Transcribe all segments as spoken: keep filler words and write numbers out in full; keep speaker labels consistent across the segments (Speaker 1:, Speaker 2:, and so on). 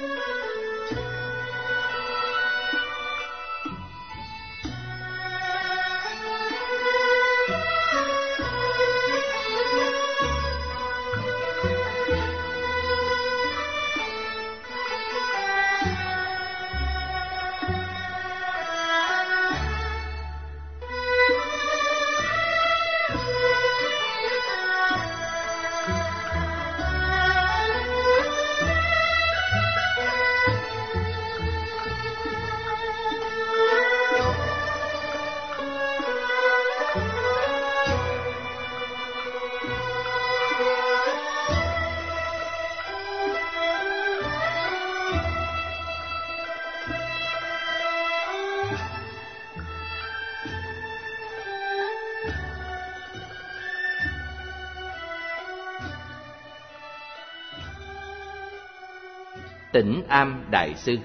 Speaker 1: Tĩnh Am Đại Sư.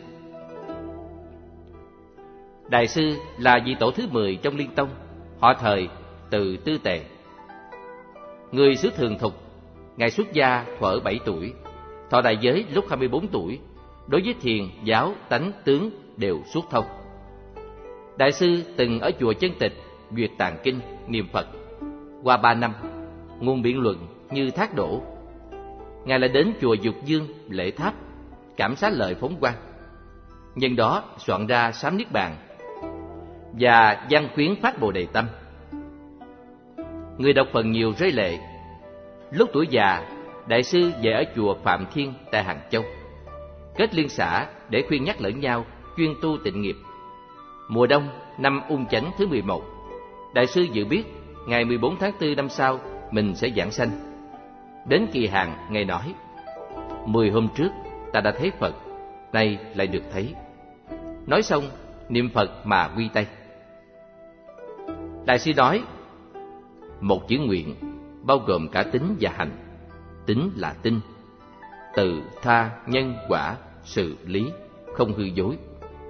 Speaker 1: Đại sư là vị tổ thứ mười trong Liên Tông, họ Thời, từ Tư Tề. Người xứ Thường Thục, ngài xuất gia thuở bảy tuổi, thọ đại giới lúc hai mươi bốn tuổi, đối với thiền, giáo, tánh, tướng đều suốt thông. Đại sư từng ở chùa Chân Tịch duyệt tạng kinh, niệm Phật. Qua ba năm, nguồn biện luận như thác đổ. Ngài lại đến chùa Dục Dương lễ tháp, cảm xá lợi phóng quang. Nhân đó soạn ra Sám Niết Bàn và văn khuyến phát Bồ Đề Tâm. Người đọc phần nhiều rơi lệ. Lúc tuổi già, đại sư về ở chùa Phạm Thiên tại Hàng Châu, kết liên xã để khuyên nhắc lẫn nhau chuyên tu tịnh nghiệp. Mùa đông năm Ung Chánh thứ mười một, đại sư dự biết ngày mười bốn tháng tư năm sau mình sẽ giảng sanh. Đến kỳ hạn, ngài nói: Mười hôm trước ta đã thấy Phật, nay lại được thấy. Nói xong, niệm Phật mà quy tay. Đại sư nói: Một chữ nguyện bao gồm cả tín và hành. Tín là tin, từ, tha, nhân, quả, sự, lý, không hư dối.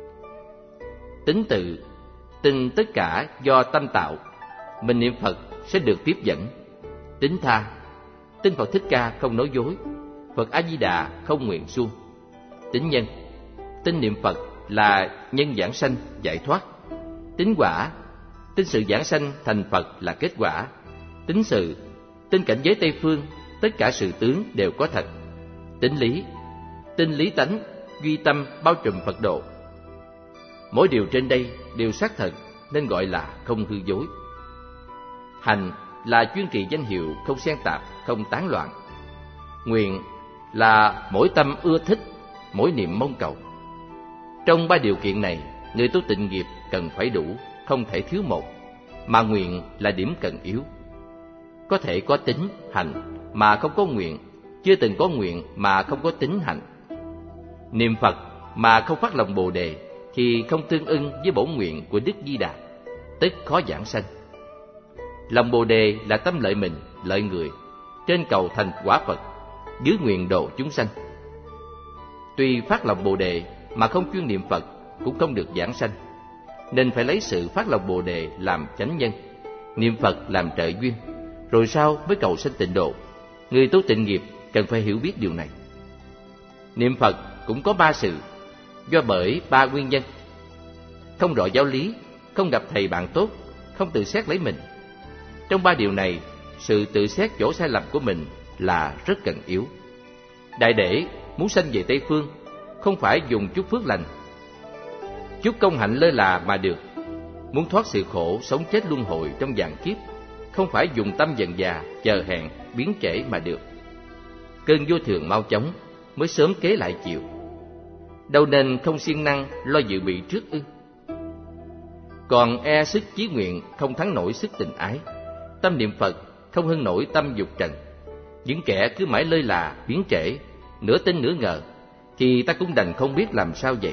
Speaker 1: Tín tự, tin tất cả do tâm tạo, mình niệm Phật sẽ được tiếp dẫn. Tín tha, tin Phật Thích Ca không nói dối, Phật A Di Đà không nguyện suông. Tín nhân, tin niệm Phật là nhân giảng sanh giải thoát. Tín quả, tin sự giảng sanh thành Phật là kết quả. Tín sự, tin cảnh giới Tây Phương tất cả sự tướng đều có thật. Tín lý, tin lý tánh duy tâm bao trùm Phật độ. Mỗi điều trên đây đều xác thật nên gọi là không hư dối. Hành là chuyên trì danh hiệu không xen tạp, không tán loạn. Nguyện là mỗi tâm ưa thích, mỗi niệm mong cầu. Trong ba điều kiện này, người tu tịnh nghiệp cần phải đủ, không thể thiếu một, mà nguyện là điểm cần yếu. Có thể có tín, hành mà không có nguyện, chưa từng có nguyện mà không có tín hành. Niệm Phật mà không phát lòng Bồ Đề thì không tương ưng với bổn nguyện của Đức Di Đà, tức khó giảng sanh. Lòng Bồ Đề là tâm lợi mình, lợi người, trên cầu thành quả Phật, dưới nguyện độ chúng sanh. Tuy phát lòng Bồ Đề mà không chuyên niệm Phật cũng không được giảng sanh, nên phải lấy sự phát lòng Bồ Đề làm chánh nhân, niệm Phật làm trợ duyên, rồi sau mới cầu sanh tịnh độ. Người tu tịnh nghiệp cần phải hiểu biết điều này. Niệm Phật cũng có ba sự, do bởi ba nguyên nhân: không rõ giáo lý, không gặp thầy bạn tốt, không tự xét lấy mình. Trong ba điều này, sự tự xét chỗ sai lầm của mình là rất cần yếu. Đại để muốn sanh về Tây Phương, không phải dùng chút phước lành, chút công hạnh lơ là mà được. Muốn thoát sự khổ sống chết luân hồi trong vạn kiếp, không phải dùng tâm dần già, chờ hẹn, biến trễ mà được. Cơn vô thường mau chóng mới sớm kế lại chịu. Đâu nên không siêng năng lo dự bị trước ư? Còn e sức chí nguyện không thắng nổi sức tình ái, tâm niệm Phật không hơn nổi tâm dục trần. Những kẻ cứ mãi lơi là, biến trễ, nửa tin nửa ngờ, thì ta cũng đành không biết làm sao vậy.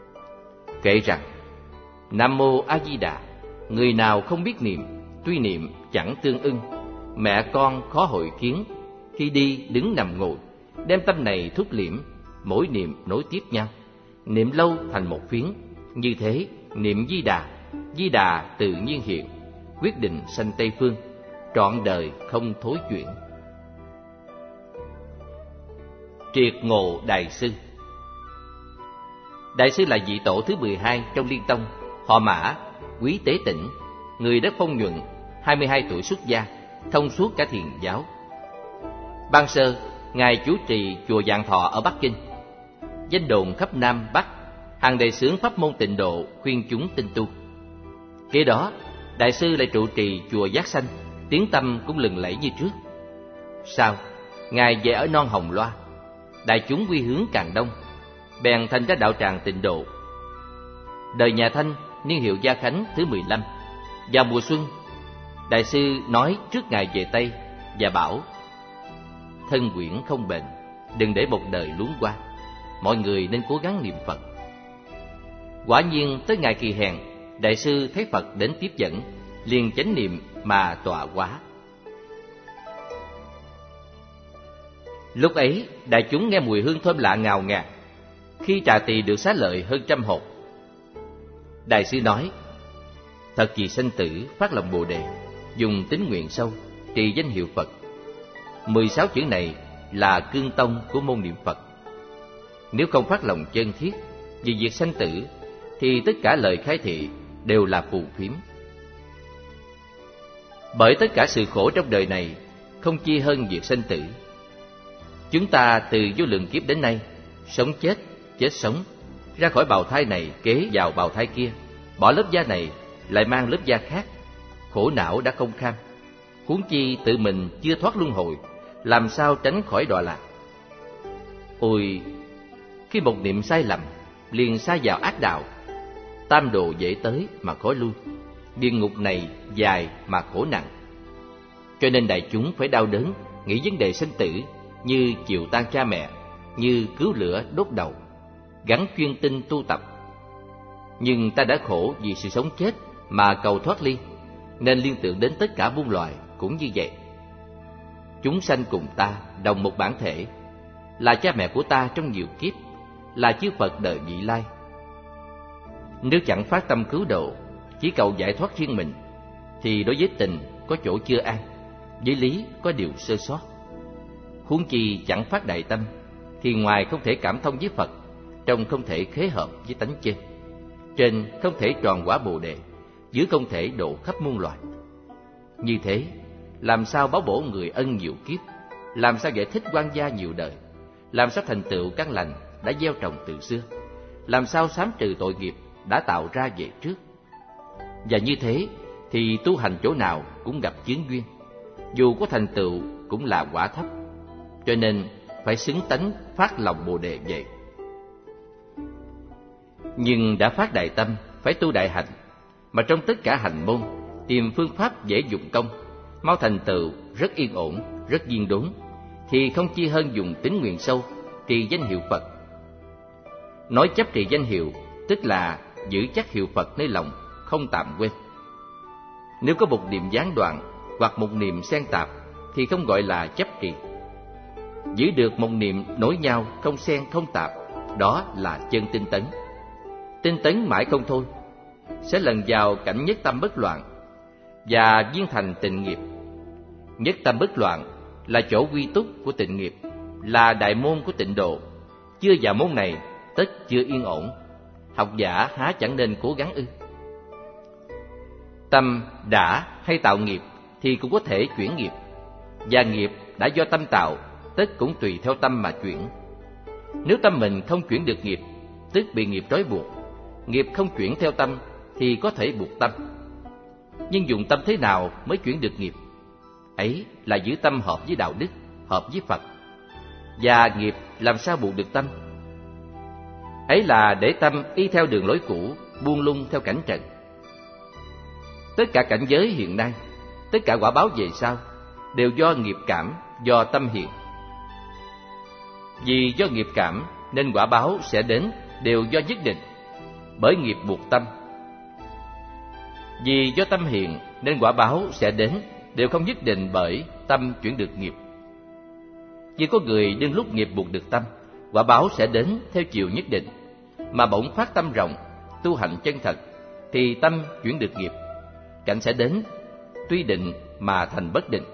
Speaker 1: Kể rằng: Nam Mô A Di Đà, người nào không biết niệm, tuy niệm chẳng tương ưng. Mẹ con khó hội kiến, khi đi đứng nằm ngồi, đem tâm này thúc liễm, mỗi niệm nối tiếp nhau, niệm lâu thành một phiến. Như thế niệm Di Đà, Di Đà tự nhiên hiện, quyết định sanh Tây Phương, trọn đời không thối chuyển. Triệt Ngộ Đại Sư. Đại sư là vị tổ thứ mười hai trong Liên Tông, họ Mã, quý tế tĩnh, người đất Phong Nhuận, hai mươi hai tuổi xuất gia, thông suốt cả thiền giáo. Ban sơ, ngài chủ trì chùa Vạn Thọ ở Bắc Kinh. Danh đồn khắp Nam Bắc, hàng đề xướng pháp môn Tịnh Độ khuyên chúng tinh tu. Kế đó, đại sư lại trụ trì chùa Giác Sanh, tiếng tăm cũng lừng lẫy như trước. Sau, ngài về ở non Hồng Loa, đại chúng quy hướng càng đông, bèn thành ra đạo tràng Tịnh Độ. Đời nhà Thanh, niên hiệu Gia Khánh thứ mười lăm, vào mùa xuân, đại sư nói trước ngài về Tây và bảo: thân quyển không bền, đừng để một đời luống qua, mọi người nên cố gắng niệm Phật. Quả nhiên tới ngày kỳ hèn, đại sư thấy Phật đến tiếp dẫn, liền chánh niệm mà tọa hóa. Lúc ấy, đại chúng nghe mùi hương thơm lạ ngào ngạt, khi trà tỳ được xá lợi hơn trăm hột. Đại sư nói: thật vì sanh tử phát lòng Bồ Đề, dùng tín nguyện sâu, trì danh hiệu Phật. Mười sáu chữ này là cương tông của môn niệm Phật. Nếu không phát lòng chân thiết vì việc sanh tử, thì tất cả lời khai thị đều là phù phiếm. Bởi tất cả sự khổ trong đời này không chi hơn việc sanh tử. Chúng ta từ vô lượng kiếp đến nay, sống chết, chết sống, ra khỏi bào thai này kế vào bào thai kia, bỏ lớp da này lại mang lớp da khác, khổ não đã không kham. Huống chi tự mình chưa thoát luân hồi, làm sao tránh khỏi đọa lạc? Ôi, khi một niệm sai lầm, liền sa vào ác đạo. Tam đồ dễ tới mà khó lui, địa ngục này dài mà khổ nặng. Cho nên đại chúng phải đau đớn nghĩ vấn đề sinh tử như chịu tan cha mẹ, như cứu lửa đốt đầu, gắn chuyên tinh tu tập. Nhưng ta đã khổ vì sự sống chết mà cầu thoát ly, nên liên tưởng đến tất cả muôn loài cũng như vậy. Chúng sanh cùng ta đồng một bản thể, là cha mẹ của ta trong nhiều kiếp, là chư Phật đời vị lai. Nếu chẳng phát tâm cứu độ, chỉ cầu giải thoát riêng mình, thì đối với tình có chỗ chưa an, với lý có điều sơ sót. Huống chi chẳng phát đại tâm, thì ngoài không thể cảm thông với Phật, trong không thể khế hợp với tánh trên, trên không thể tròn quả Bồ Đề, dưới không thể độ khắp muôn loài. Như thế, làm sao báo bổ người ân nhiều kiếp, làm sao giải thích oan gia nhiều đời, làm sao thành tựu căn lành đã gieo trồng từ xưa, làm sao xám trừ tội nghiệp đã tạo ra về trước. Và như thế thì tu hành chỗ nào cũng gặp chướng duyên, dù có thành tựu cũng là quả thấp. Cho nên phải xứng tánh phát lòng Bồ Đề vậy. Nhưng đã phát đại tâm, phải tu đại hạnh, mà trong tất cả hành môn tìm phương pháp dễ dụng công, mau thành tựu, rất yên ổn, rất viên đốn, thì không chi hơn dùng tín nguyện sâu, trì danh hiệu Phật. Nói chấp trì danh hiệu, tức là giữ chắc hiệu Phật nơi lòng, không tạm quên. Nếu có một niệm gián đoạn hoặc một niệm xen tạp, thì không gọi là chấp trì. Giữ được một niệm nối nhau, không xen không tạp, đó là chân tinh tấn. Tinh tấn mãi không thôi, sẽ lần vào cảnh nhất tâm bất loạn và viên thành tịnh nghiệp. Nhất tâm bất loạn là chỗ quy túc của tịnh nghiệp, là đại môn của tịnh độ. Chưa vào môn này, tất chưa yên ổn. Học giả há chẳng nên cố gắng ư? Tâm đã hay tạo nghiệp thì cũng có thể chuyển nghiệp, và nghiệp đã do tâm tạo, tất cũng tùy theo tâm mà chuyển. Nếu tâm mình không chuyển được nghiệp, tức bị nghiệp trói buộc. Nghiệp không chuyển theo tâm thì có thể buộc tâm. Nhưng dùng tâm thế nào mới chuyển được nghiệp? Ấy là giữ tâm hợp với đạo đức, hợp với Phật. Và nghiệp làm sao buộc được tâm? Ấy là để tâm y theo đường lối cũ, buông lung theo cảnh trần. Tất cả cảnh giới hiện nay, tất cả quả báo về sau, đều do nghiệp cảm, do tâm hiện. Vì do nghiệp cảm nên quả báo sẽ đến đều do nhất định, bởi nghiệp buộc tâm. Vì do tâm hiện nên quả báo sẽ đến đều không nhất định, bởi tâm chuyển được nghiệp. Vì có người đương lúc nghiệp buộc được tâm, quả báo sẽ đến theo chiều nhất định, mà bỗng phát tâm rộng, tu hành chân thật, thì tâm chuyển được nghiệp, cảnh sẽ đến tuy định mà thành bất định.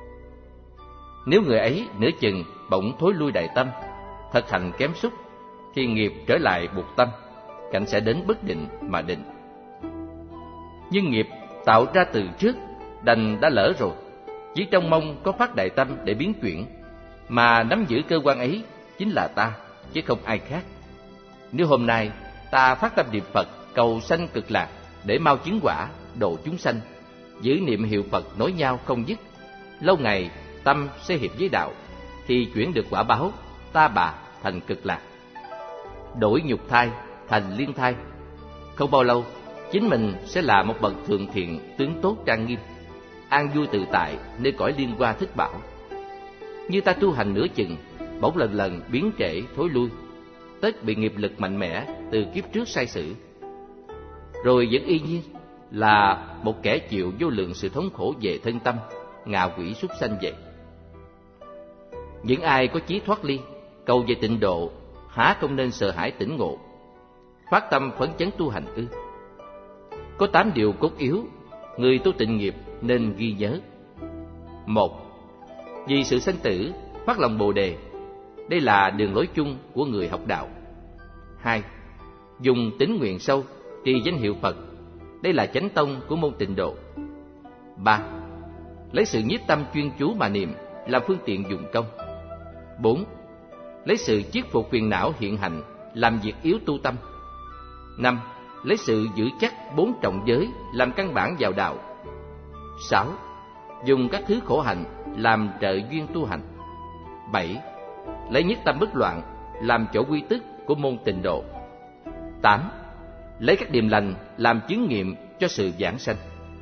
Speaker 1: Nếu người ấy nửa chừng bỗng thối lui đại tâm, thực hành kém xúc, thì nghiệp trở lại buộc tâm, cảnh sẽ đến bất định mà định. Nhưng nghiệp tạo ra từ trước, đành đã lỡ rồi, chỉ trông mong có phát đại tâm để biến chuyển, mà nắm giữ cơ quan ấy chính là ta, chứ không ai khác. Nếu hôm nay ta phát tâm niệm Phật cầu sanh cực lạc để mau chứng quả, độ chúng sanh, giữ niệm hiệu Phật nối nhau không dứt, lâu ngày tâm sẽ hiệp với đạo, thì chuyển được quả báo ta bà thành cực lạc, đổi nhục thai thành liên thai. Không bao lâu, chính mình sẽ là một bậc thượng thiện, tướng tốt trang nghiêm, an vui tự tại nơi cõi liên hoa thích bảo. Như ta tu hành nửa chừng, bỗng lần lần biến trễ thối lui, tất bị nghiệp lực mạnh mẽ từ kiếp trước sai sử, rồi vẫn y nhiên là một kẻ chịu vô lượng sự thống khổ về thân tâm, ngạ quỷ súc sanh vậy. Những ai có chí thoát ly, cầu về tịnh độ, há không nên sợ hãi tỉnh ngộ, phát tâm phấn chấn tu hành ư? Có tám điều cốt yếu người tu tịnh nghiệp nên ghi nhớ. Một, vì sự sanh tử phát lòng Bồ đề, đây là đường lối chung của người học đạo. Hai, dùng tín nguyện sâu trì danh hiệu Phật, đây là chánh tông của môn tịnh độ. Ba, lấy sự nhiếp tâm chuyên chú mà niệm làm phương tiện dụng công. Bốn, lấy sự chiết phục phiền não hiện hành làm việc yếu tu tâm. Năm, lấy sự giữ chắc bốn trọng giới làm căn bản vào đạo. Sáu, dùng các thứ khổ hạnh làm trợ duyên tu hành. Bảy, lấy nhất tâm bất loạn làm chỗ quy tức của môn tịnh độ. Tám, lấy các điềm lành làm chứng nghiệm cho sự giảng sanh.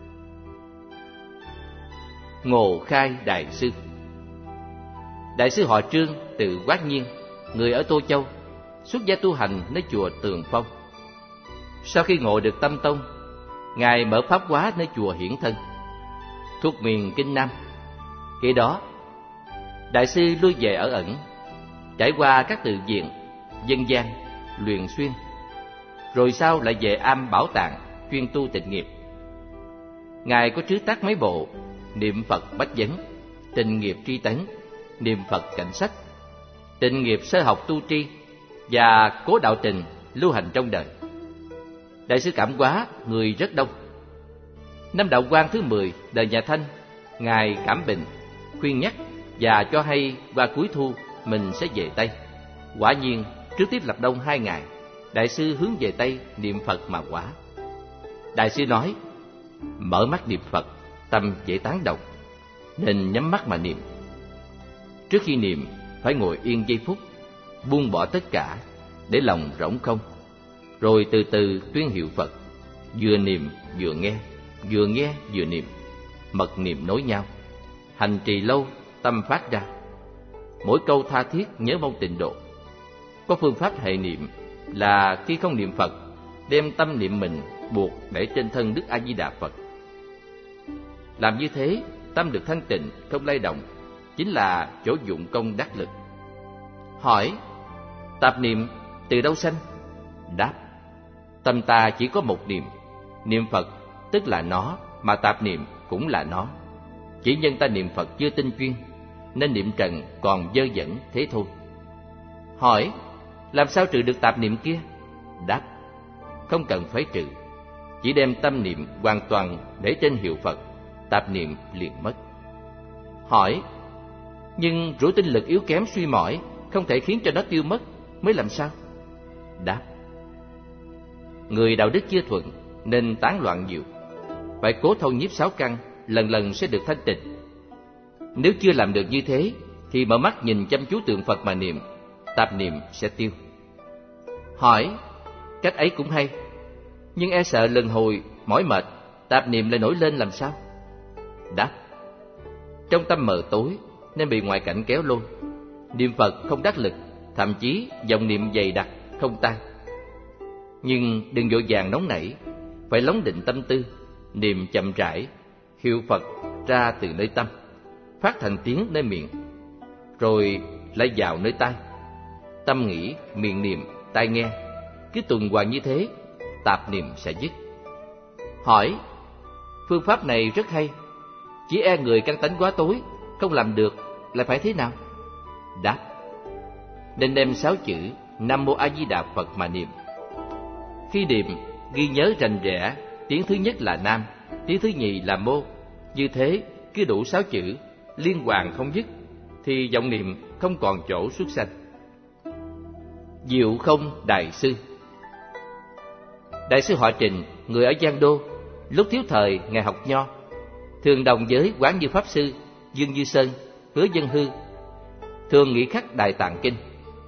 Speaker 1: Ngộ Khai Đại Sư. Đại sư họ Trương, tự Quát Nhiên, người ở Tô Châu, xuất gia tu hành nơi chùa Tường Phong. Sau khi ngộ được tâm tông, ngài mở pháp hóa nơi chùa Hiển Thân, thuộc miền Kinh Nam. Khi đó, đại sư lui về ở ẩn, trải qua các tự viện, dân gian, luyện xuyên, rồi sau lại về am bảo tàng chuyên tu tịnh nghiệp. Ngài có trứ tác mấy bộ: Niệm Phật Bách Vấn, Tịnh Nghiệp Tri Tấn, Niệm Phật Cảnh Sách, Tịnh Nghiệp Sơ Học Tu Tri và Cố Đạo Trình lưu hành trong đời. Đại sư cảm hóa người rất đông. Năm đạo quan thứ mười đời nhà Thanh, ngài cảm bệnh, khuyên nhắc và cho hay qua cuối thu mình sẽ về Tây. Quả nhiên trước tiếp lập đông hai ngày, đại sư hướng về Tây niệm Phật mà quả. Đại sư nói: mở mắt niệm Phật, tâm dễ tán động, nên nhắm mắt mà niệm. Trước khi niệm phải ngồi yên giây phút, buông bỏ tất cả, để lòng rỗng không, rồi từ từ tuyên hiệu Phật, vừa niệm vừa nghe, vừa nghe vừa niệm, mật niệm nối nhau, hành trì lâu, tâm phát ra. Mỗi câu tha thiết nhớ mong tịnh độ. Có phương pháp hệ niệm là khi không niệm Phật, đem tâm niệm mình buộc để trên thân Đức A Di Đà Phật. Làm như thế, tâm được thanh tịnh, không lay động, chính là chỗ dụng công đắc lực. Hỏi: tạp niệm từ đâu sanh? Đáp: tâm ta chỉ có một niệm, niệm Phật tức là nó, mà tạp niệm cũng là nó. Chỉ nhân ta niệm Phật chưa tinh chuyên, nên niệm trần còn dơ dẫn thế thôi. Hỏi: làm sao trừ được tạp niệm kia? Đáp: không cần phải trừ, chỉ đem tâm niệm hoàn toàn để trên hiệu Phật, tạp niệm liền mất. Hỏi: nhưng rủi tinh lực yếu kém suy mỏi, không thể khiến cho nó tiêu mất, mới làm sao? Đáp: người đạo đức chưa thuận nên tán loạn nhiều, phải cố thâu nhiếp sáu căn, lần lần sẽ được thanh tịnh. Nếu chưa làm được như thế, thì mở mắt nhìn chăm chú tượng Phật mà niệm, tạp niệm sẽ tiêu. Hỏi: cách ấy cũng hay, nhưng e sợ lần hồi mỏi mệt, tạp niệm lại nổi lên làm sao? Đáp: trong tâm mờ tối nên bị ngoại cảnh kéo lôi, niệm Phật không đắc lực, thậm chí dòng niệm dày đặc không tan. Nhưng đừng vội vàng nóng nảy, phải lắng định tâm tư, niệm chậm rãi, hiệu Phật ra từ nơi tâm, phát thành tiếng nơi miệng, rồi lại vào nơi tai. Tâm nghĩ, miệng niệm, tai nghe, cứ tuần hoàn như thế, tạp niệm sẽ dứt. Hỏi: phương pháp này rất hay, chỉ e người căn tánh quá tối, không làm được, lại phải thế nào? Đáp: nên đem sáu chữ Nam Mô A Di Đà Phật mà niệm. Khi niệm, ghi nhớ rành rẽ, tiếng thứ nhất là Nam, tiếng thứ nhì là Mô. Như thế, cứ đủ sáu chữ, liên hoàn không dứt, thì vọng niệm không còn chỗ xuất sanh. Diệu Không Đại Sư. Đại sư họ Trình, người ở Giang Đô, lúc thiếu thời ngài học nho, thường đồng với Quán Như Pháp Sư, Dương Như Sơn, Hứa Dân Hư, thường nghĩ khắc Đại Tạng Kinh.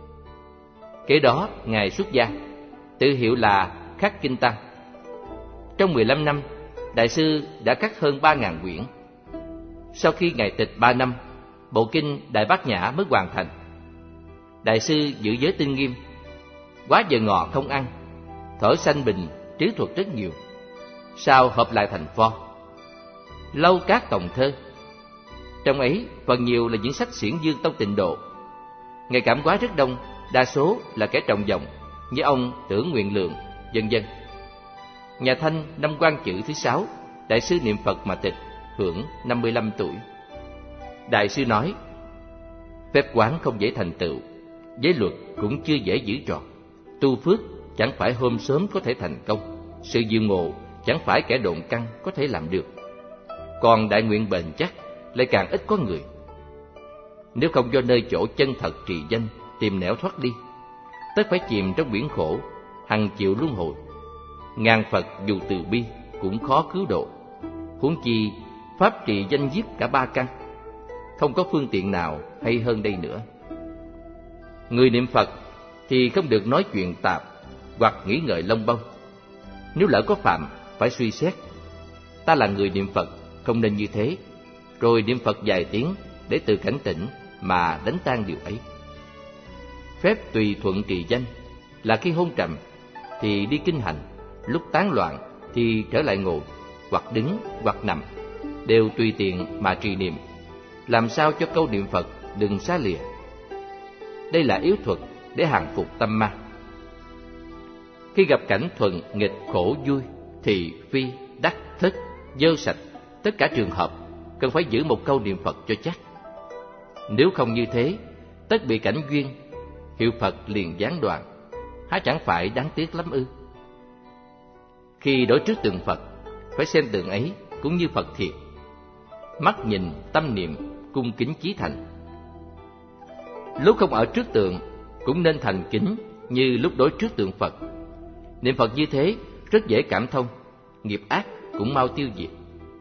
Speaker 1: Kế đó ngài xuất gia, tự hiệu là Khắc Kinh Tăng. Trong mười lăm năm, đại sư đã khắc hơn ba ngàn quyển. Sau khi ngài tịch ba năm, bộ kinh Đại Bát Nhã mới hoàn thành. Đại sư giữ giới tinh nghiêm, quá giờ ngọ không ăn, thở sanh bình, trí thuật rất nhiều. Sau hợp lại thành pho Lâu Các Tổng Thơ. Trong ấy phần nhiều là những sách xiển dương tông Tịnh Độ. Ngài cảm hóa rất đông, đa số là kẻ trọng vọng như ông Tưởng Nguyện Lượng, vân vân. Nhà Thanh năm Quan Chữ thứ sáu, đại sư niệm Phật mà tịch, hưởng năm mươi lăm tuổi. Đại sư nói: phép quán không dễ thành tựu, giới luật cũng chưa dễ giữ trọn. Tu phước chẳng phải hôm sớm có thể thành công, sự diệu ngộ chẳng phải kẻ độn căn có thể làm được. Còn đại nguyện bền chắc lại càng ít có người. Nếu không do nơi chỗ chân thật trì danh tìm nẻo thoát đi, tất phải chìm trong biển khổ, hằng chịu luân hồi. Ngàn Phật dù từ bi cũng khó cứu độ, huống chi pháp trì danh giết cả ba căn. Không có phương tiện nào hay hơn đây nữa. Người niệm Phật thì không được nói chuyện tạp hoặc nghĩ ngợi lông bông. Nếu lỡ có phạm, phải suy xét. Ta là người niệm Phật, không nên như thế. Rồi niệm Phật vài tiếng để tự cảnh tỉnh mà đánh tan điều ấy. Phép tùy thuận trì danh là khi hôn trầm thì đi kinh hành, lúc tán loạn thì trở lại ngồi, hoặc đứng hoặc nằm, đều tùy tiện mà trì niệm, làm sao cho câu niệm Phật đừng xa lìa. Đây là yếu thuật để hàng phục tâm ma. Khi gặp cảnh thuận nghịch khổ vui, thì phi, đắc, thất, dơ sạch, tất cả trường hợp cần phải giữ một câu niệm Phật cho chắc. Nếu không như thế, tất bị cảnh duyên, hiệu Phật liền gián đoạn, há chẳng phải đáng tiếc lắm ư? Khi đối trước tượng Phật, phải xem tượng ấy cũng như Phật thiệt, mắt nhìn, tâm niệm, cung kính chí thành. Lúc không ở trước tượng cũng nên thành kính như lúc đối trước tượng Phật. Niệm Phật như thế rất dễ cảm thông, nghiệp ác cũng mau tiêu diệt.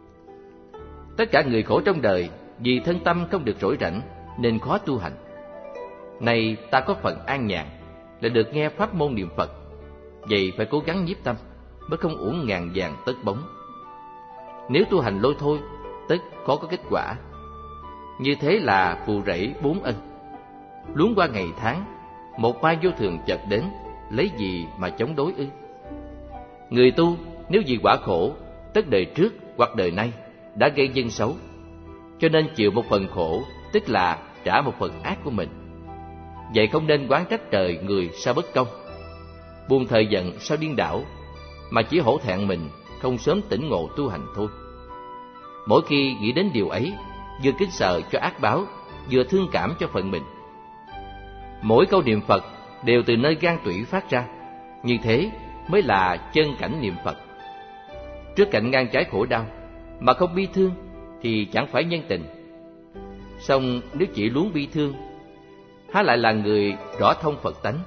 Speaker 1: Tất cả người khổ trong đời vì thân tâm không được rỗi rảnh nên khó tu hành. Nay ta có phần an nhàn là được nghe pháp môn niệm Phật, vậy phải cố gắng nhiếp tâm mới không uổng ngàn vàng tất bóng. Nếu tu hành lôi thôi, tất khó có kết quả. Như thế là phù rẫy bốn ân. Luống qua ngày tháng, một mai vô thường chợt đến, lấy gì mà chống đối ư? Người tu nếu vì quả khổ, tất đời trước hoặc đời nay đã gây nhân xấu, cho nên chịu một phần khổ, tức là trả một phần ác của mình. Vậy không nên oán trách trời người sao bất công, buồn thời giận sao điên đảo, mà chỉ hổ thẹn mình không sớm tỉnh ngộ tu hành thôi. Mỗi khi nghĩ đến điều ấy, vừa kính sợ cho ác báo, vừa thương cảm cho phận mình. Mỗi câu niệm Phật đều từ nơi gan tủy phát ra, như thế mới là chân cảnh niệm Phật. Trước cảnh ngang trái khổ đau mà không bi thương thì chẳng phải nhân tình. Song nếu chỉ luống bi thương, há lại là người rõ thông Phật tánh.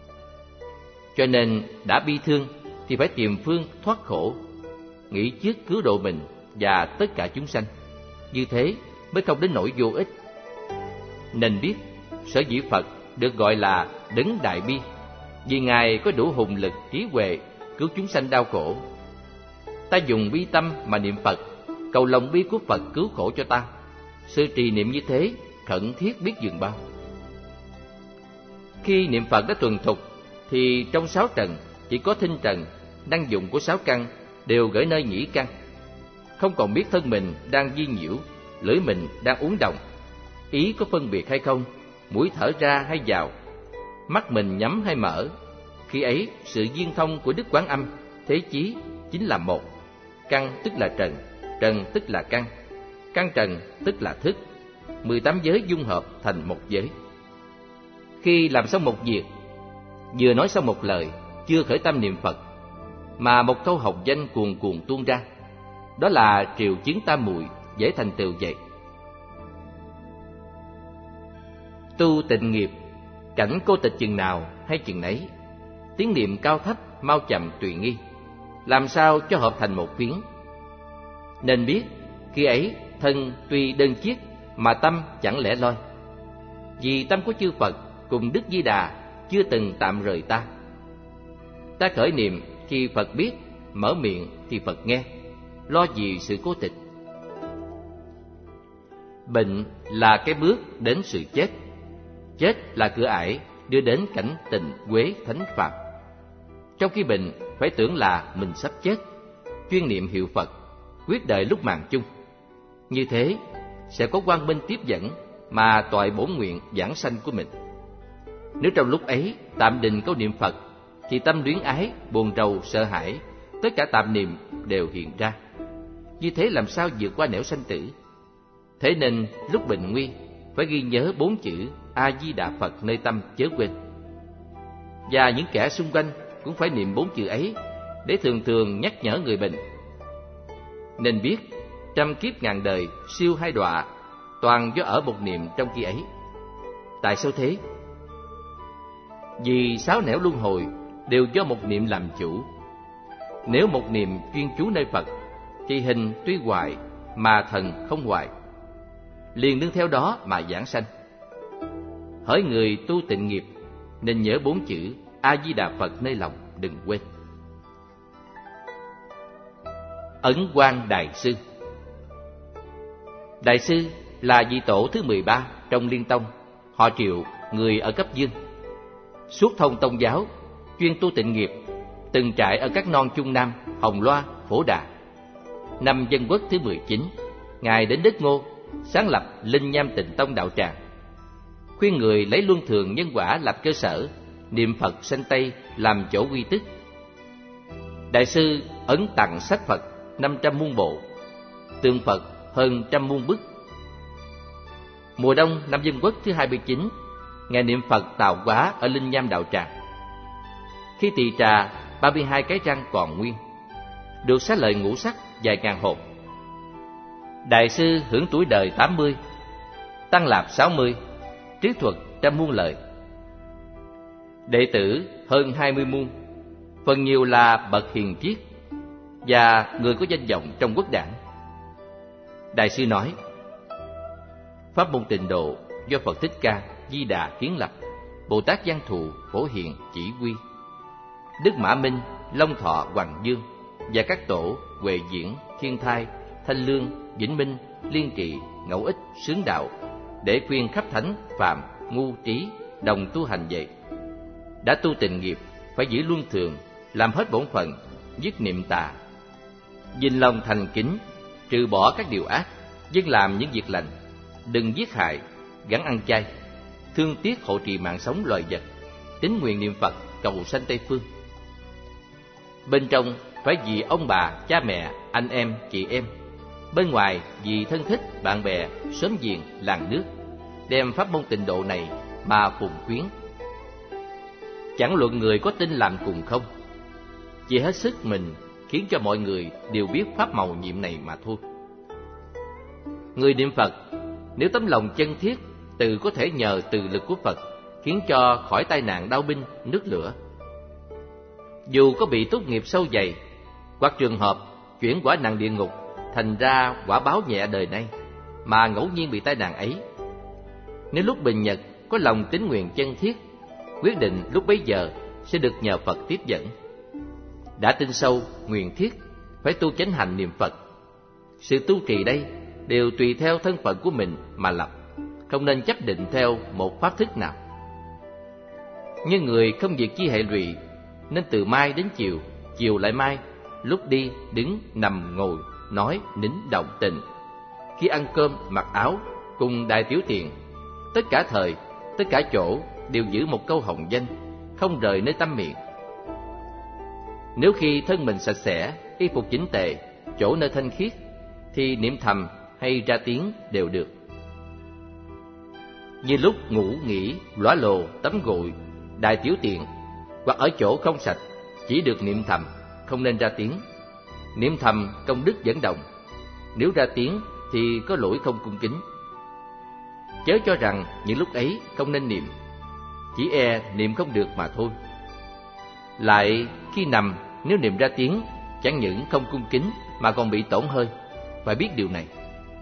Speaker 1: Cho nên đã bi thương thì phải tìm phương thoát khổ, nghĩ trước cứu độ mình và tất cả chúng sanh. Như thế mới không đến nỗi vô ích. Nên biết sở dĩ Phật được gọi là Đấng Đại Bi, vì Ngài có đủ hùng lực trí huệ cứu chúng sanh đau khổ. Ta dùng bi tâm mà niệm Phật, cầu lòng bi của Phật cứu khổ cho ta. Sự trì niệm như thế khẩn thiết biết dường bao. Khi niệm Phật đã thuần thục thì trong sáu trần chỉ có thinh trần, năng dụng của sáu căn đều gửi nơi nhĩ căn. Không còn biết thân mình đang di nhiễu, lưỡi mình đang uốn động, ý có phân biệt hay không, mũi thở ra hay vào, mắt mình nhắm hay mở. Khi ấy sự viên thông của Đức Quán Âm thế chí chính là một. Căn tức là trần, trần tức là căn, căn trần tức là thức. Mười tám giới dung hợp thành một giới. Khi làm xong một việc Vừa nói xong một lời, chưa khởi tâm niệm Phật, mà một câu học danh cuồn cuộn tuôn ra. Đó là triệu chứng tam muội dễ thành tựu vậy. Tu tịnh nghiệp, cảnh cô tịch chừng nào hay chừng nấy, tiếng niệm cao thấp mau chậm tùy nghi, làm sao cho hợp thành một phiến. Nên biết khi ấy thân tuy đơn chiết mà tâm chẳng lẻ loi, vì tâm của chư Phật cùng Đức Di Đà chưa từng tạm rời ta. Ta khởi niệm khi Phật biết, mở miệng thì Phật nghe, lo gì sự cô tịch. Bệnh là cái bước đến sự chết, chết là cửa ải đưa đến cảnh tình quế thánh phạm. Trong khi bệnh phải tưởng là mình sắp chết, chuyên niệm hiệu Phật, quyết đợi lúc mạng chung. Như thế sẽ có quang minh tiếp dẫn mà toại bổn nguyện giảng sanh của mình. Nếu trong lúc ấy tạm định câu niệm Phật, thì tâm luyến ái, buồn rầu, sợ hãi, tất cả tạp niệm đều hiện ra. Như thế làm sao vượt qua nẻo sanh tử? Thế nên lúc bệnh nguy phải ghi nhớ bốn chữ A Di Đà Phật nơi tâm chớ quên. Và những kẻ xung quanh cũng phải niệm bốn chữ ấy để thường thường nhắc nhở người bệnh. Nên biết trăm kiếp ngàn đời siêu hai đọa toàn do ở một niệm trong khi ấy. Tại sao thế? Vì sáu nẻo luân hồi đều do một niệm làm chủ. Nếu một niệm chuyên chú nơi Phật, thì hình tuy hoại mà thần không hoại, liền nương theo đó mà giảng sanh. Hỡi người tu tịnh nghiệp, nên nhớ bốn chữ A Di Đà Phật nơi lòng, đừng quên. Ấn Quang Đại Sư. Đại sư là vị tổ thứ mười ba trong Liên Tông, họ Triệu, người ở cấp Dương. Suốt thông tông giáo, chuyên tu tịnh nghiệp, từng trại ở các non Trung Nam, Hồng Loa, Phổ Đà. Năm Dân Quốc thứ mười chín, Ngài đến đất Ngô, sáng lập Linh Nham Tịnh Tông đạo tràng, khuyên người lấy luân thường nhân quả làm cơ sở, niệm Phật sanh Tây làm chỗ quy tức. Đại sư ấn tặng sách Phật năm trăm muôn bộ, tượng Phật hơn trăm muôn bức. Mùa đông năm Dân Quốc thứ hai mươi chín, Ngài niệm Phật tạo hóa ở Linh Nham đạo tràng. Khi tỳ trà, ba mươi hai cái răng còn nguyên, được xá lợi ngũ sắc vài ngàn hộp. Đại sư hưởng tuổi đời tám mươi, tăng lạp sáu mươi, trí thuật trăm muôn lời. Đệ tử hơn hai mươi muôn, phần nhiều là bậc hiền triết và người có danh vọng trong quốc đảng. Đại sư nói: pháp môn tịnh độ do Phật Thích Ca Di Đà kiến lập, Bồ Tát Văn Thù Phổ Hiền chỉ huy, Đức Mã Minh, Long Thọ, Hoàng Dương và các tổ Huệ Diễn, Thiên Thai, Thanh Lương, Vĩnh Minh, Liên Trị, Ngẫu Ích, Xướng Đạo, để khuyên khắp thánh, phạm, ngu, trí đồng tu hành vậy. Đã tu tịnh nghiệp phải giữ luân thường, làm hết bổn phận, dứt niệm tà, dình lòng thành kính, trừ bỏ các điều ác, dân làm những việc lành, đừng giết hại, gắn ăn chay, thương tiếc hộ trì mạng sống loài vật, tín nguyện niệm Phật cầu sanh Tây phương. Bên trong phải vì ông bà, cha mẹ, anh em, chị em. Bên ngoài vì thân thích, bạn bè, xóm giềng, làng nước, đem pháp môn tịnh độ này mà phụng khuyến. Chẳng luận người có tin làm cùng không, chỉ hết sức mình khiến cho mọi người đều biết pháp màu nhiệm này mà thôi. Người niệm Phật nếu tấm lòng chân thiết, tự có thể nhờ từ lực của Phật khiến cho khỏi tai nạn đau binh, nước lửa. Dù có bị tốt nghiệp sâu dày, hoặc trường hợp chuyển quả nặng địa ngục, thành ra quả báo nhẹ đời nay, mà ngẫu nhiên bị tai nạn ấy, nếu lúc bình nhật có lòng tín nguyện chân thiết, quyết định lúc bấy giờ sẽ được nhờ Phật tiếp dẫn. Đã tin sâu, nguyện thiết, phải tu chánh hành niệm Phật. Sự tu trì đây đều tùy theo thân phận của mình mà lập, không nên chấp định theo một pháp thức nào. Như người không việc chi hệ lụy, nên từ mai đến chiều, chiều lại mai, lúc đi, đứng, nằm, ngồi, nói, nín, động, tình. Khi ăn cơm, mặc áo, cùng đại tiểu tiện, tất cả thời, tất cả chỗ đều giữ một câu hồng danh, không rời nơi tâm miệng. Nếu khi thân mình sạch sẽ, y phục chỉnh tề, chỗ nơi thanh khiết, thì niệm thầm hay ra tiếng đều được. Như lúc ngủ nghỉ, lõa lồ, tắm gội, đại tiểu tiện, hoặc ở chỗ không sạch, chỉ được niệm thầm, không nên ra tiếng. Niệm thầm công đức dẫn động, nếu ra tiếng thì có lỗi không cung kính. Chớ cho rằng những lúc ấy không nên niệm, chỉ e niệm không được mà thôi. Lại khi nằm, nếu niệm ra tiếng, chẳng những không cung kính mà còn bị tổn hơi, phải biết điều này.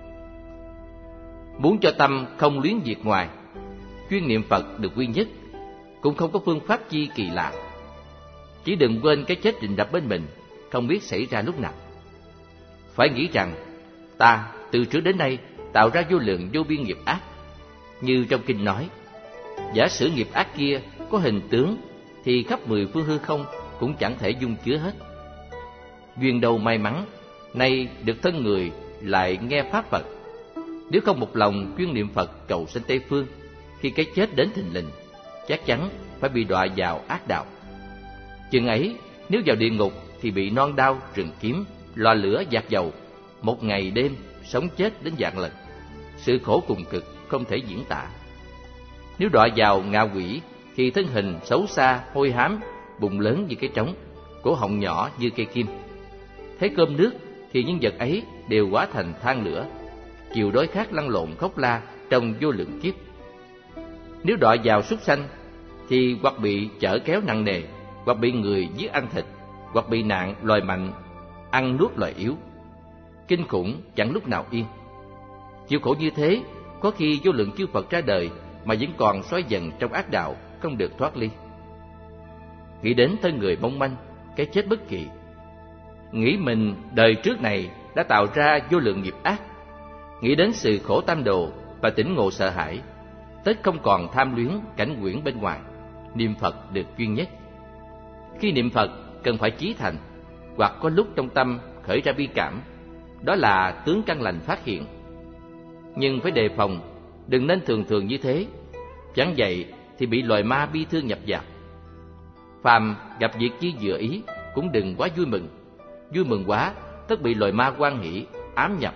Speaker 1: Muốn cho tâm không luyến việc ngoài, chuyên niệm Phật được quy nhất, cũng không có phương pháp chi kỳ lạ. Chỉ đừng quên cái chết rình rập bên mình, không biết xảy ra lúc nào. Phải nghĩ rằng ta từ trước đến nay tạo ra vô lượng vô biên nghiệp ác. Như trong kinh nói, giả sử nghiệp ác kia có hình tướng thì khắp mười phương hư không cũng chẳng thể dung chứa hết. Duyên đâu may mắn, nay được thân người lại nghe pháp Phật. Nếu không một lòng chuyên niệm Phật cầu sanh Tây Phương, khi cái chết đến thình lình, chắc chắn phải bị đọa vào ác đạo. Chừng ấy, nếu vào địa ngục thì bị non đao, rừng kiếm, lò lửa dạt dầu, một ngày đêm sống chết đến vạn lần. Sự khổ cùng cực không thể diễn tả. Nếu đọa vào ngạ quỷ thì thân hình xấu xa, hôi hám, bụng lớn như cái trống, cổ họng nhỏ như cây kim. Thấy cơm nước thì những vật ấy đều hóa thành than lửa, chịu đói khát lăn lộn khóc la trong vô lượng kiếp. Nếu đọa vào súc sanh thì hoặc bị chở kéo nặng nề, hoặc bị người giết ăn thịt, hoặc bị nạn loài mạnh ăn nuốt loài yếu. Kinh khủng chẳng lúc nào yên. Chịu khổ như thế, có khi vô lượng chư Phật ra đời mà vẫn còn xoáy dần trong ác đạo, không được thoát ly. Nghĩ đến thân người mong manh, cái chết bất kỳ, nghĩ mình đời trước này đã tạo ra vô lượng nghiệp ác, nghĩ đến sự khổ tam đồ và tỉnh ngộ sợ hãi, tất không còn tham luyến cảnh quyển bên ngoài, niệm Phật được chuyên nhất. Khi niệm Phật cần phải chí thành, hoặc có lúc trong tâm khởi ra bi cảm, đó là tướng căn lành phát hiện. Nhưng phải đề phòng, đừng nên thường thường như thế, chẳng vậy thì bị loài ma bi thương nhập vào. Phàm gặp việc chi vừa ý cũng đừng quá vui mừng, vui mừng quá tất bị loài ma hoan hỷ ám nhập.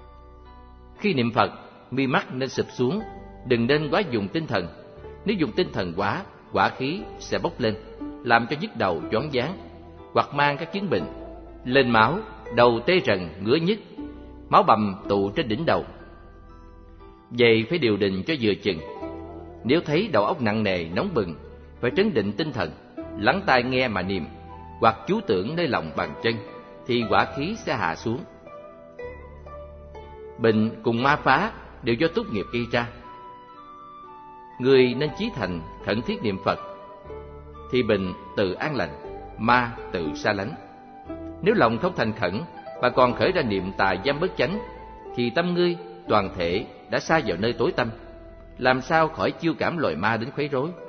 Speaker 1: Khi niệm Phật, mi mắt nên sụp xuống, đừng nên quá dùng tinh thần. Nếu dùng tinh thần quá, hỏa khí sẽ bốc lên, làm cho nhức đầu choáng váng, hoặc mang các chứng bệnh, lên máu, đầu tê rần, ngứa nhức, máu bầm tụ trên đỉnh đầu. Vậy phải điều định cho vừa chừng. Nếu thấy đầu óc nặng nề, nóng bừng, phải trấn định tinh thần, lắng tai nghe mà niệm, hoặc chú tưởng nơi lòng bàn chân, thì hỏa khí sẽ hạ xuống. Bệnh cùng ma phá đều do túc nghiệp gây ra. Người nên chí thành khẩn thiết niệm Phật, thì bệnh tự an lành, ma tự xa lánh. Nếu lòng không thành khẩn mà còn khởi ra niệm tà dâm bất chánh, thì tâm ngươi toàn thể đã sa vào nơi tối tăm, làm sao khỏi chiêu cảm loài ma đến khuấy rối.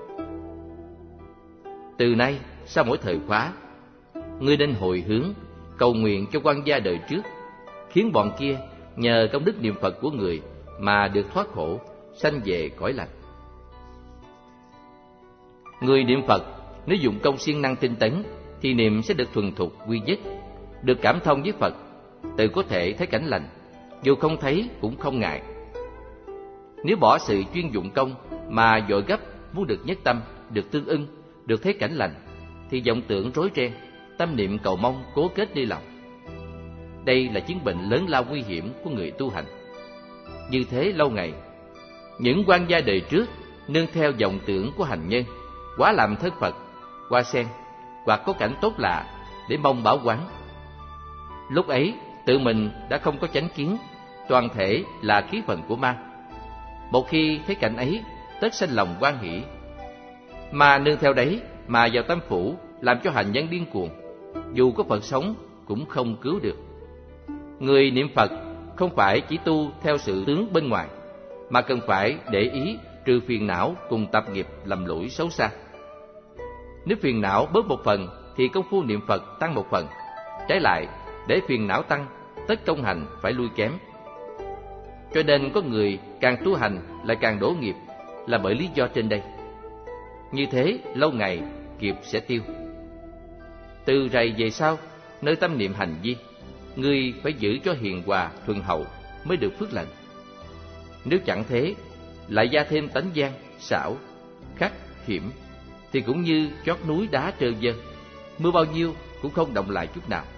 Speaker 1: Từ nay sau mỗi thời khóa, ngươi nên hồi hướng cầu nguyện cho quan gia đời trước, khiến bọn kia nhờ công đức niệm Phật của người mà được thoát khổ, sanh về cõi lành. Người niệm Phật nếu dụng công siêng năng tinh tấn thì niệm sẽ được thuần thục quy nhất, được cảm thông với Phật, tự có thể thấy cảnh lành, dù không thấy cũng không ngại. Nếu bỏ sự chuyên dụng công mà vội gấp muốn được nhất tâm, được tương ưng, được thấy cảnh lành, thì vọng tưởng rối ren, tâm niệm cầu mong cố kết đi lòng. Đây là chứng bệnh lớn lao nguy hiểm của người tu hành. Như thế lâu ngày, những quan gia đời trước nương theo vọng tưởng của hành nhân, quá làm thân Phật, hoa sen, hoặc có cảnh tốt lạ để mong bảo quán. Lúc ấy tự mình đã không có chánh kiến, toàn thể là khí phần của ma. Một khi thấy cảnh ấy, tất sanh lòng hoan hỷ. Mà nương theo đấy mà vào tâm phủ, làm cho hành nhân điên cuồng, dù có Phật sống cũng không cứu được. Người niệm Phật không phải chỉ tu theo sự tướng bên ngoài, mà cần phải để ý trừ phiền não cùng tập nghiệp lầm lũi xấu xa. Nếu phiền não bớt một phần thì công phu niệm Phật tăng một phần. Trái lại, để phiền não tăng, tất công hành phải lui kém. Cho nên có người càng tu hành lại càng đổ nghiệp, là bởi lý do trên đây. Như thế lâu ngày nghiệp sẽ tiêu. Từ rày về sau, nơi tâm niệm hành vi, ngươi phải giữ cho hiền hòa thuần hậu mới được phước lành. Nếu chẳng thế, lại gia thêm tánh gian, xảo, khắc, hiểm, thì cũng như chót núi đá trơ dơ, mưa bao nhiêu cũng không động lại chút nào.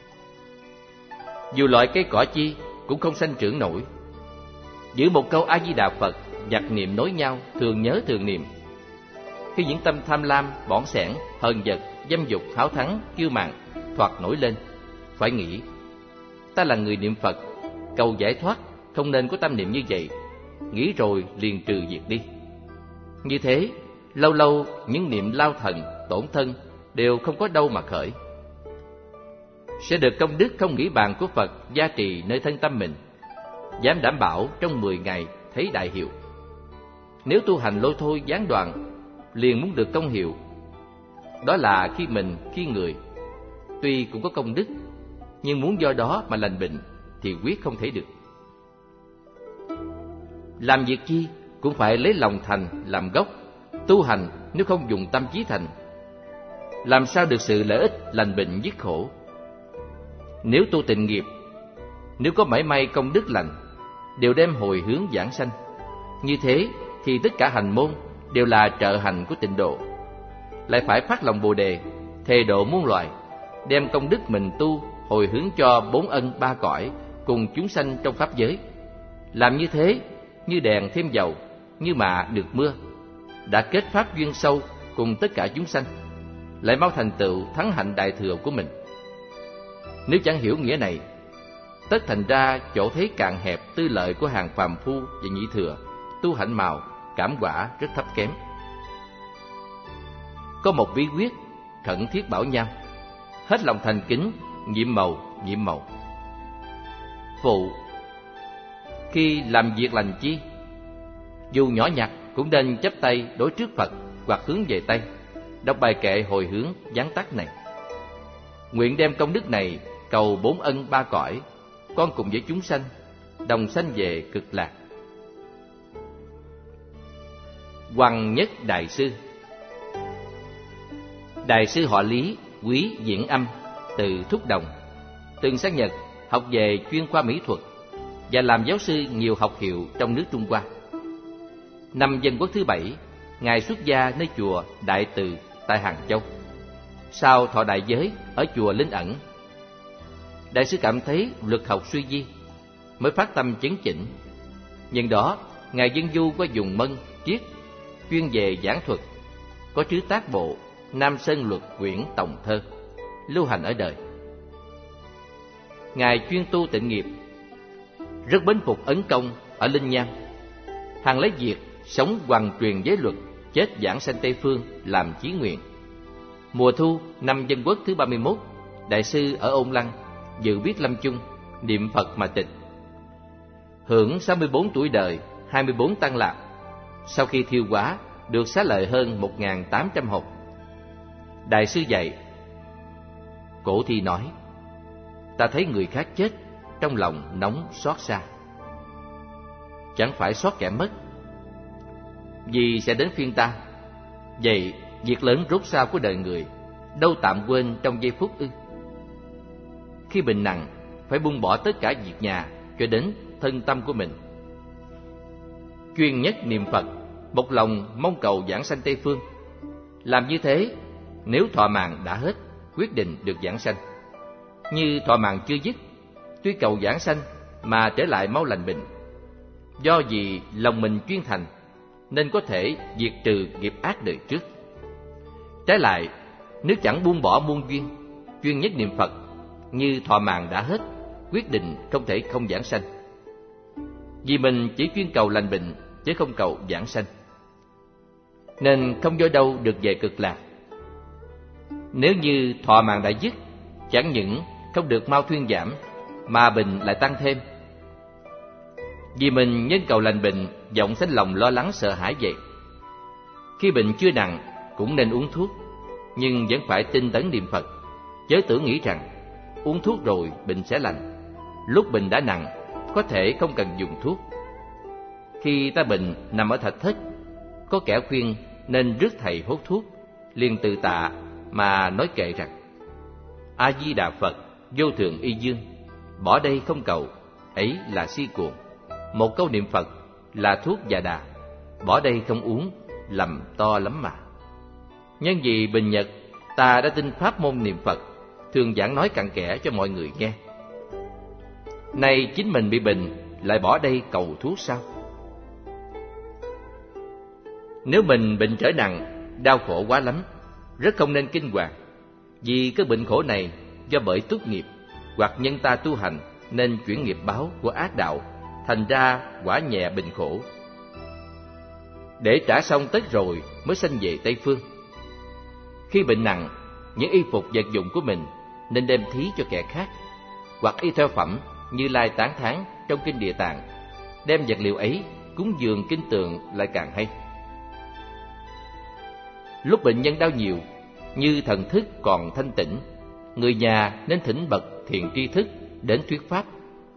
Speaker 1: Dù loại cây cỏ chi cũng không sanh trưởng nổi. Giữ một câu A Di Đà Phật, giặc niệm nối nhau, thường nhớ thường niệm. Khi những tâm tham lam, bỏn sẻn, hờn dật, dâm dục, háo thắng, kiêu mạn thoạt nổi lên, phải nghĩ: ta là người niệm Phật, cầu giải thoát, không nên có tâm niệm như vậy. Nghĩ rồi liền trừ diệt đi. Như thế, lâu lâu những niệm lao thần, tổn thân đều không có đâu mà khởi. Sẽ được công đức không nghĩ bàn của Phật gia trì nơi thân tâm mình, dám đảm bảo trong mười ngày thấy đại hiệu. Nếu tu hành lôi thôi gián đoạn, liền muốn được công hiệu, đó là khi mình khi người. Tuy cũng có công đức, nhưng muốn do đó mà lành bệnh thì quyết không thể được. Làm việc chi cũng phải lấy lòng thành làm gốc. Tu hành nếu không dùng tâm trí thành, làm sao được sự lợi ích lành bệnh dứt khổ. Nếu tu tịnh nghiệp, nếu có mảy may công đức lành, đều đem hồi hướng giảng sanh. Như thế thì tất cả hành môn đều là trợ hành của tịnh độ. Lại phải phát lòng Bồ đề, thề độ muôn loài, đem công đức mình tu hồi hướng cho bốn ân ba cõi cùng chúng sanh trong pháp giới. Làm như thế như đèn thêm dầu, như mạ được mưa, đã kết pháp duyên sâu cùng tất cả chúng sanh, lại mau thành tựu thắng hạnh đại thừa của mình. Nếu chẳng hiểu nghĩa này, tất thành ra chỗ thấy cạn hẹp tư lợi của hàng phàm phu và nhị thừa, tu hạnh màu cảm quả rất thấp kém. Có một bí quyết khẩn thiết bảo nhau: hết lòng thành kính, nhiệm màu nhiệm màu. Phụ, khi làm việc lành chi, dù nhỏ nhặt cũng nên chắp tay đối trước Phật hoặc hướng về Tây, đọc bài kệ hồi hướng giáng tắt này: nguyện đem công đức này cầu bốn ân ba cõi, con cùng với chúng sanh đồng sanh về cực lạc. Hoằng Nhất Đại Sư. Đại sư họ Lý, quý diễn âm, từ Thúc Đồng, từng sang Nhật học về chuyên khoa mỹ thuật và làm giáo sư nhiều học hiệu trong nước Trung Hoa. Năm Dân Quốc thứ bảy, ngài xuất gia nơi chùa Đại Từ tại Hàng Châu, sau thọ đại giới ở chùa Linh Ẩn. Đại sư cảm thấy lực học suy di, mới phát tâm chấn chỉnh. Nhân đó, ngài dân du qua vùng Mân, Triết, chuyên về giảng thuật, có trứ tác bộ Nam Sơn Luật quyển Tòng Thơ, lưu hành ở đời. Ngài chuyên tu tịnh nghiệp, rất mến phục Ấn Công ở Linh Nham, hằng lấy việc sống hoằng truyền giới luật, chết giảng sanh Tây Phương làm chí nguyện. Mùa thu năm Dân Quốc thứ ba mươi mốt, đại sư ở Ôn Lăng dự biết lâm chung, niệm Phật mà tịch. Hưởng sáu mươi bốn tuổi đời, hai mươi bốn tăng lạc. Sau khi thiêu hóa, được xá lợi hơn một nghìn tám trăm hột. Đại sư dạy: cổ thi nói, ta thấy người khác chết, trong lòng nóng xót xa. Chẳng phải xót kẻ mất, vì sẽ đến phiên ta. Vậy việc lớn rốt rao của đời người, đâu tạm quên trong giây phút ư? Khi bệnh nặng, phải buông bỏ tất cả việc nhà cho đến thân tâm của mình, chuyên nhất niệm Phật, một lòng mong cầu giảng sanh Tây Phương. Làm như thế, nếu thọ mạng đã hết, quyết định được giảng sanh. Như thọ mạng chưa dứt, tuy cầu giảng sanh mà trở lại mau lành bệnh. Do vì lòng mình chuyên thành, nên có thể diệt trừ nghiệp ác đời trước. Trái lại, nếu chẳng buông bỏ muôn duyên, chuyên nhất niệm Phật, như thọ mạng đã hết, quyết định không thể không giảng sanh. Vì mình chỉ chuyên cầu lành bệnh, chứ không cầu giảng sanh, nên không do đâu được về cực lạc. Nếu như thọ mạng đã dứt, chẳng những không được mau thuyên giảm, mà bệnh lại tăng thêm. Vì mình nhân cầu lành bệnh, vọng sanh lòng lo lắng sợ hãi vậy. Khi bệnh chưa nặng, cũng nên uống thuốc, nhưng vẫn phải tinh tấn niệm Phật, chớ tưởng nghĩ rằng uống thuốc rồi bệnh sẽ lành. Lúc bệnh đã nặng, có thể không cần dùng thuốc. Khi ta bệnh nằm ở thạch thất, có kẻ khuyên nên rước thầy hốt thuốc, liền từ tạ mà nói kệ rằng: A Di Đà Phật, vô thượng y dương, bỏ đây không cầu, ấy là si cuồng. Một câu niệm Phật là thuốc và đà, bỏ đây không uống, lầm to lắm mà. Nhân vì bình nhật, ta đã tin pháp môn niệm Phật, thường giảng nói cặn kẽ cho mọi người nghe. Nay chính mình bị bệnh, lại bỏ đây cầu thuốc sao? Nếu mình bệnh trở nặng, đau khổ quá lắm, rất không nên kinh hoàng. Vì cái bệnh khổ này do bởi túc nghiệp, hoặc nhân ta tu hành nên chuyển nghiệp báo của ác đạo, thành ra quả nhẹ bệnh khổ. Để trả xong tất rồi mới sanh về Tây Phương. Khi bệnh nặng, những y phục vật dụng của mình nên đem thí cho kẻ khác, hoặc y theo phẩm Như Lai tán thán trong kinh Địa Tạng, đem vật liệu ấy cúng dường kinh tượng lại càng hay. Lúc bệnh nhân đau nhiều, như thần thức còn thanh tĩnh, người nhà nên thỉnh bậc thiện tri thức đến thuyết pháp.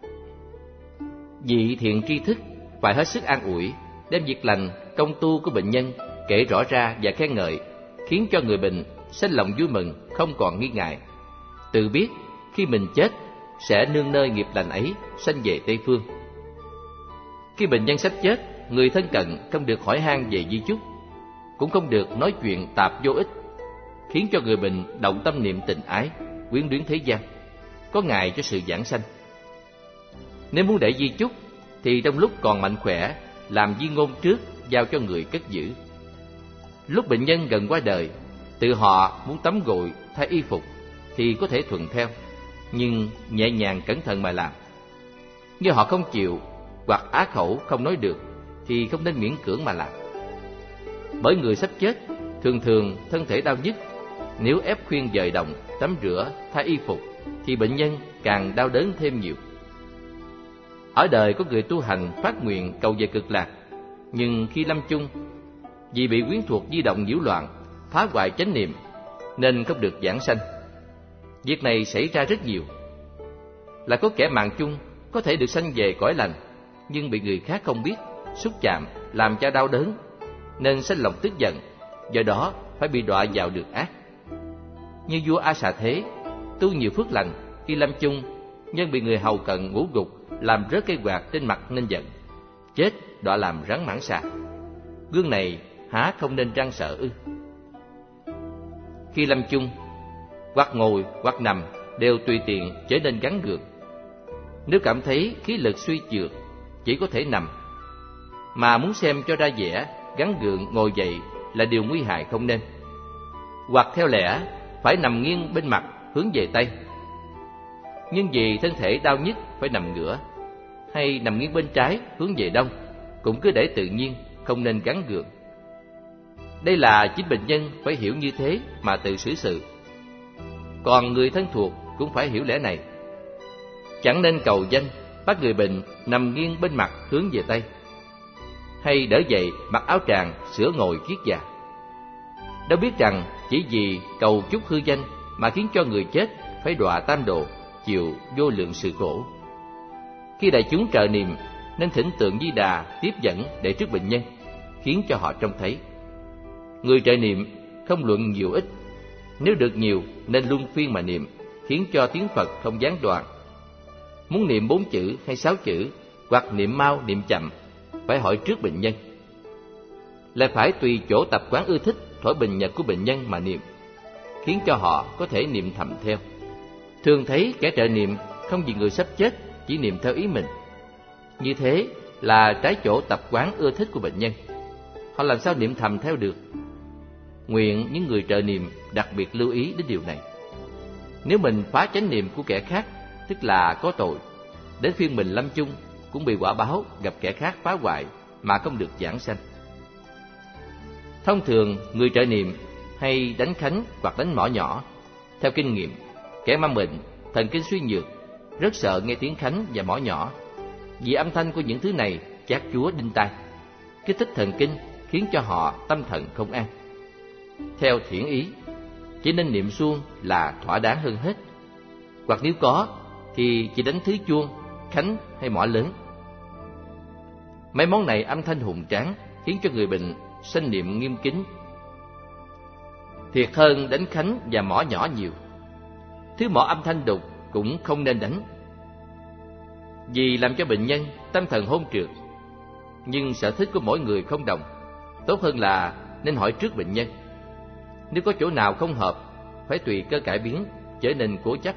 Speaker 1: Vị thiện tri thức phải hết sức an ủi, đem việc lành, công tu của bệnh nhân kể rõ ra và khen ngợi, khiến cho người bệnh sinh lòng vui mừng, không còn nghi ngại, tự biết khi mình chết sẽ nương nơi nghiệp lành ấy sanh về Tây Phương. Khi bệnh nhân sắp chết, người thân cận không được hỏi han về di chúc, cũng không được nói chuyện tạp vô ích, khiến cho người bệnh động tâm niệm tình ái, quyến luyến thế gian, có ngại cho sự giảng sanh. Nếu muốn để di chúc thì trong lúc còn mạnh khỏe, làm di ngôn trước giao cho người cất giữ. Lúc bệnh nhân gần qua đời, tự họ muốn tắm gội, thay y phục thì có thể thuận theo, nhưng nhẹ nhàng cẩn thận mà làm. Nếu họ không chịu hoặc á khẩu không nói được thì không nên miễn cưỡng mà làm. Bởi người sắp chết thường thường thân thể đau nhức, nếu ép khuyên dời động, tắm rửa, thay y phục thì bệnh nhân càng đau đớn thêm nhiều. Ở đời có người tu hành phát nguyện cầu về cực lạc, nhưng khi lâm chung, vì bị quyến thuộc di động nhiễu loạn, phá hoại chánh niệm nên không được giảng sanh. Việc này xảy ra rất nhiều. Là có kẻ mạng chung có thể được sanh về cõi lành, nhưng bị người khác không biết, xúc chạm làm cho đau đớn, nên sinh lòng tức giận, do đó phải bị đọa vào đường ác. Như vua A Xà Thế tu nhiều phước lành, khi lâm chung nhân bị người hầu cận ngũ gục làm rớt cây quạt trên mặt nên giận, chết đọa làm rắn mãng xà. Gương này há không nên răng sợ ư? Khi lâm chung, hoặc ngồi hoặc nằm đều tùy tiện trở nên gắn gượng. Nếu cảm thấy khí lực suy trượt, chỉ có thể nằm. Mà muốn xem cho ra vẻ, gắn gượng ngồi dậy là điều nguy hại không nên. Hoặc theo lẽ phải nằm nghiêng bên mặt hướng về Tây, nhưng vì thân thể đau nhức phải nằm ngửa, hay nằm nghiêng bên trái hướng về Đông, cũng cứ để tự nhiên, không nên gắn gượng. Đây là chính bệnh nhân phải hiểu như thế mà tự xử sự. Còn người thân thuộc cũng phải hiểu lẽ này. Chẳng nên cầu danh bắt người bệnh nằm nghiêng bên mặt hướng về Tây, hay đỡ dậy mặc áo tràng sửa ngồi kiết già. Đâu biết rằng chỉ vì cầu chút hư danh mà khiến cho người chết phải đọa tam độ, chịu vô lượng sự khổ. Khi đại chúng trợ niệm nên thỉnh tượng Di Đà tiếp dẫn để trước bệnh nhân, khiến cho họ trông thấy. Người trợ niệm không luận nhiều ít, nếu được nhiều nên luân phiên mà niệm, khiến cho tiếng Phật không gián đoạn. Muốn niệm bốn chữ hay sáu chữ, hoặc niệm mau niệm chậm, phải hỏi trước bệnh nhân. Lại phải tùy chỗ tập quán ưa thích thổi bình nhật của bệnh nhân mà niệm, khiến cho họ có thể niệm thầm theo. Thường thấy kẻ trợ niệm không vì người sắp chết, chỉ niệm theo ý mình. Như thế là trái chỗ tập quán ưa thích của bệnh nhân. Họ làm sao niệm thầm theo được? Nguyện những người trợ niệm đặc biệt lưu ý đến điều này. Nếu mình phá chánh niệm của kẻ khác, tức là có tội. Đến phiên mình lâm chung cũng bị quả báo gặp kẻ khác phá hoại mà không được giảng sanh. Thông thường người trợ niệm hay đánh khánh hoặc đánh mõ nhỏ. Theo kinh nghiệm, kẻ mang bệnh, thần kinh suy nhược rất sợ nghe tiếng khánh và mõ nhỏ, vì âm thanh của những thứ này chát chúa đinh tai, kích thích thần kinh, khiến cho họ tâm thần không an. Theo thiện ý, chỉ nên niệm suông là thỏa đáng hơn hết. Hoặc nếu có thì chỉ đánh thứ chuông, khánh hay mõ lớn. Mấy món này âm thanh hùng tráng, khiến cho người bệnh sanh niệm nghiêm kính, thiệt hơn đánh khánh và mõ nhỏ nhiều. Thứ mõ âm thanh đục cũng không nên đánh, vì làm cho bệnh nhân tâm thần hôn trượt. Nhưng sở thích của mỗi người không đồng, tốt hơn là nên hỏi trước bệnh nhân. Nếu có chỗ nào không hợp, phải tùy cơ cải biến, trở nên cố chấp.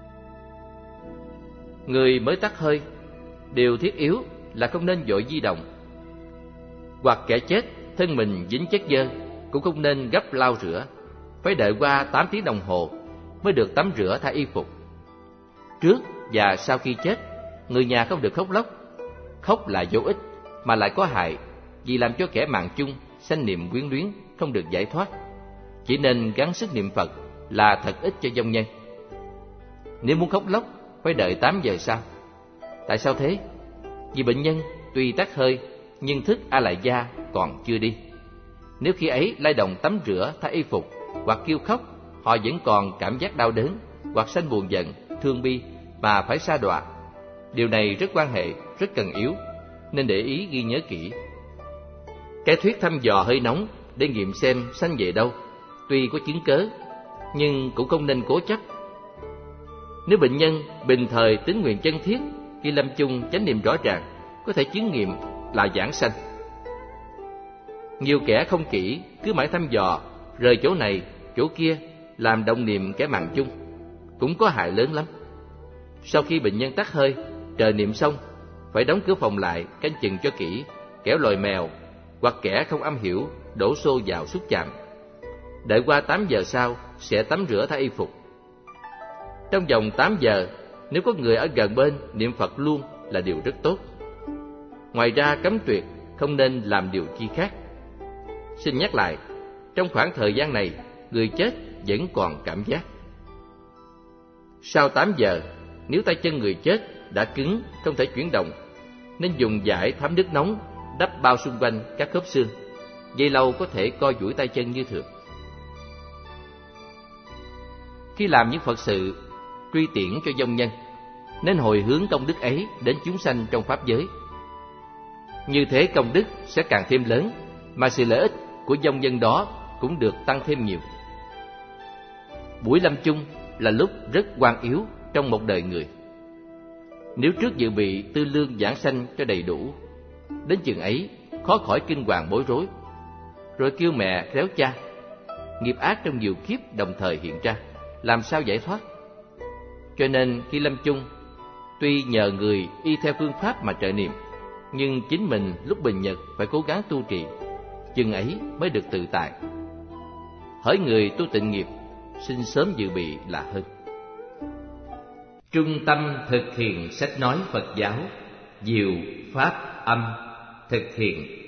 Speaker 1: Người mới tắt hơi, điều thiết yếu là không nên vội di động. Hoặc kẻ chết, thân mình dính chất dơ, cũng không nên gấp lau rửa, phải đợi qua tám tiếng đồng hồ mới được tắm rửa thay y phục. Trước và sau khi chết, người nhà không được khóc lóc. Khóc là vô ích mà lại có hại, vì làm cho kẻ mạng chung sanh niệm quyến luyến, không được giải thoát. Chỉ nên gắng sức niệm Phật là thật ích cho vong nhân. Nếu muốn khóc lóc, phải đợi tám giờ sau. Tại sao thế? Vì bệnh nhân tuy tắt hơi, nhưng thức A Lại Gia còn chưa đi. Nếu khi ấy lay động tắm rửa thay y phục hoặc kêu khóc, họ vẫn còn cảm giác đau đớn hoặc sanh buồn giận, thương bi mà phải sa đọa. Điều này rất quan hệ, rất cần yếu, nên để ý ghi nhớ kỹ. Cái thuyết thăm dò hơi nóng để nghiệm xem sanh về đâu, tuy có chứng cớ, nhưng cũng không nên cố chấp. Nếu bệnh nhân bình thời tín nguyện chân thiết, khi lâm chung chánh niệm rõ ràng, có thể chứng nghiệm là giảng sanh. Nhiều kẻ không kỹ, cứ mãi thăm dò, rời chỗ này, chỗ kia, làm động niệm kẻ mạng chung, cũng có hại lớn lắm. Sau khi bệnh nhân tắt hơi, trời niệm xong, phải đóng cửa phòng lại, canh chừng cho kỹ, kẻo lòi mèo hoặc kẻ không am hiểu đổ xô vào xúc chạm. Đợi qua tám giờ sau sẽ tắm rửa thay y phục. Trong vòng tám giờ, nếu có người ở gần bên niệm Phật luôn là điều rất tốt. Ngoài ra cấm tuyệt không nên làm điều chi khác. Xin nhắc lại, trong khoảng thời gian này, người chết vẫn còn cảm giác. Sau tám giờ, nếu tay chân người chết đã cứng, không thể chuyển động, nên dùng vải thấm nước nóng đắp bao xung quanh các khớp xương. Giây lâu có thể co duỗi tay chân như thường. Khi làm những Phật sự truy tiễn cho vong nhân, nên hồi hướng công đức ấy đến chúng sanh trong pháp giới. Như thế công đức sẽ càng thêm lớn, mà sự lợi ích của vong nhân đó cũng được tăng thêm nhiều. Buổi lâm chung là lúc rất quan yếu trong một đời người. Nếu trước dự bị tư lương giảng sanh cho đầy đủ, đến chừng ấy khó khỏi kinh hoàng bối rối, rồi kêu mẹ réo cha, nghiệp ác trong nhiều kiếp đồng thời hiện ra, làm sao giải thoát? Cho nên khi lâm chung, tuy nhờ người y theo phương pháp mà trợ niệm, nhưng chính mình lúc bình nhật phải cố gắng tu trì, chừng ấy mới được tự tại. Hỡi người tu tịnh nghiệp, xin sớm dự bị là hơn. Trung tâm thực hiện sách nói Phật giáo, diệu pháp âm thực hiện.